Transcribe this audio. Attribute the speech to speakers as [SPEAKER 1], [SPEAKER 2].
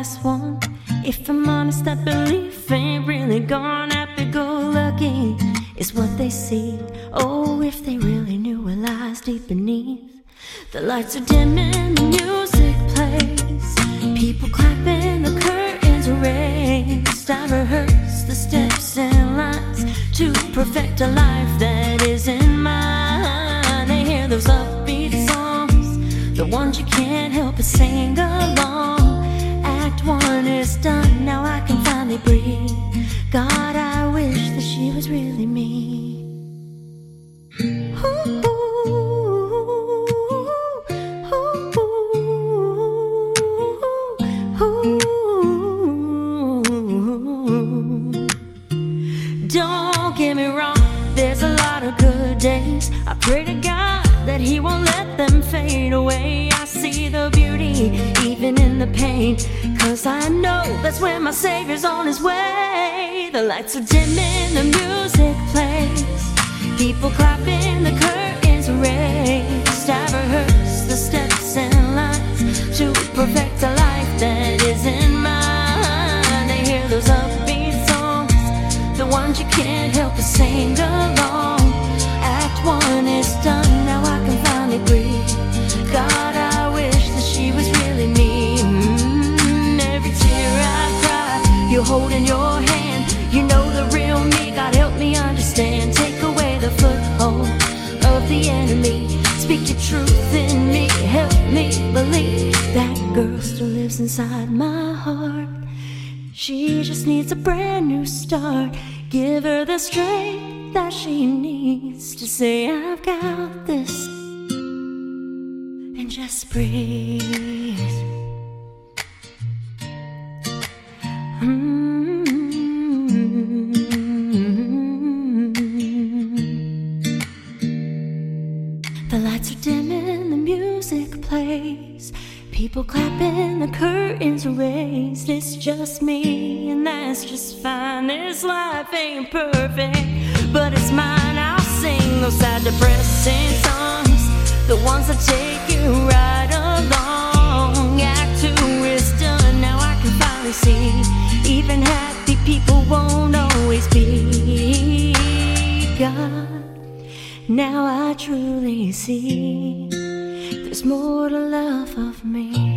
[SPEAKER 1] last one. If I'm honest, that belief ain't really gone. Happy-go-lucky is what they see. Oh, if they really knew what lies deep beneath. The lights are dim and the music plays. People clapping, the curtains are raised. I rehearse the steps and lines to perfect a life that isn't mine. They hear those upbeat songs, the ones you can't help but sing along. Act one is done, now I can finally breathe. God, I wish that she was really me. Ooh. Don't get me wrong, there's a lot of good days. I pray to God that He won't let them fade away. I see the beauty even in the pain, 'cause I know that's where my Savior's on His way. The lights are dimming, the music plays. People clapping, the curtains raised. I rehearse the steps and lines to perfect a life that isn't mine. They hear those upbeat songs, the ones you can't help but sing along. Act one is done, now I can finally breathe. God, I wish that she was really me. Every tear I cry, you hold in your hand. You know the real me, God help me understand. Take away the foothold of the enemy. Speak your truth in me, help me believe that girl still lives inside my heart. She just needs a brand new start. Give her the strength that she needs to say I've got this, and just breathe. The lights are dimming, the music plays. People clapping, the curtains raised. It's just me, and that's just fine. This life ain't perfect, but it's mine. I'll sing those sad, depressing songs, the ones that take you right along. Act two is done, now I can finally see. Even happy people won't always be God. Now I truly see there's more to love of me.